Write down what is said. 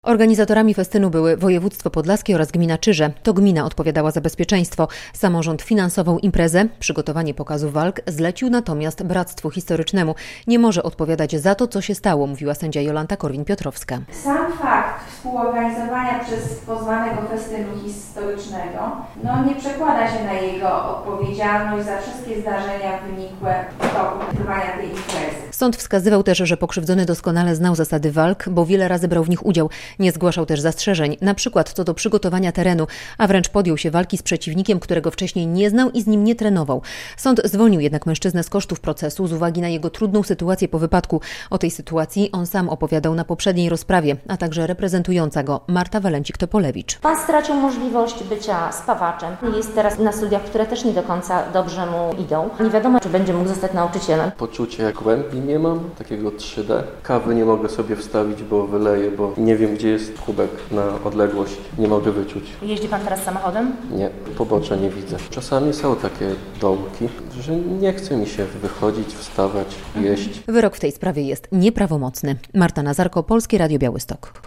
Organizatorami festynu były województwo podlaskie oraz gmina Czyże. To gmina odpowiadała za bezpieczeństwo. Samorząd finansował imprezę. Przygotowanie pokazu walk zlecił natomiast Bractwu Historycznemu. Nie może odpowiadać za to, co się stało, mówiła sędzia Jolanta Korwin-Piotrowska. Sam fakt współorganizowania przez pozwanego festynu historycznego nie przekłada się na jego odpowiedzialność za wszystkie zdarzenia wynikłe w toku trwania tej imprezy. Sąd wskazywał też, że pokrzywdzony doskonale znał zasady walk, bo wiele razy brał w nich udział. Nie zgłaszał też zastrzeżeń, na przykład co do przygotowania terenu, a wręcz podjął się walki z przeciwnikiem, którego wcześniej nie znał i z nim nie trenował. Sąd zwolnił jednak mężczyznę z kosztów procesu z uwagi na jego trudną sytuację po wypadku. O tej sytuacji on sam opowiadał na poprzedniej rozprawie, a także reprezentująca go Marta Walencik-Topolewicz. Pan stracił możliwość bycia spawaczem. Jest teraz na studiach, które też nie do końca dobrze mu idą. Nie wiadomo, czy będzie mógł zostać nauczycielem. Poczucie jak głębi nie mam, takiego 3D. Kawy nie mogę sobie wstawić, bo wyleję, bo nie wiem, gdzie jest kubek na odległość. Nie mogę wyczuć. Jeździ pan teraz samochodem? Nie, pobocza nie widzę. Czasami są takie dołki, że nie chce mi się wychodzić, wstawać, jeść. Wyrok w tej sprawie jest nieprawomocny. Marta Nazarko, Polskie Radio Białystok.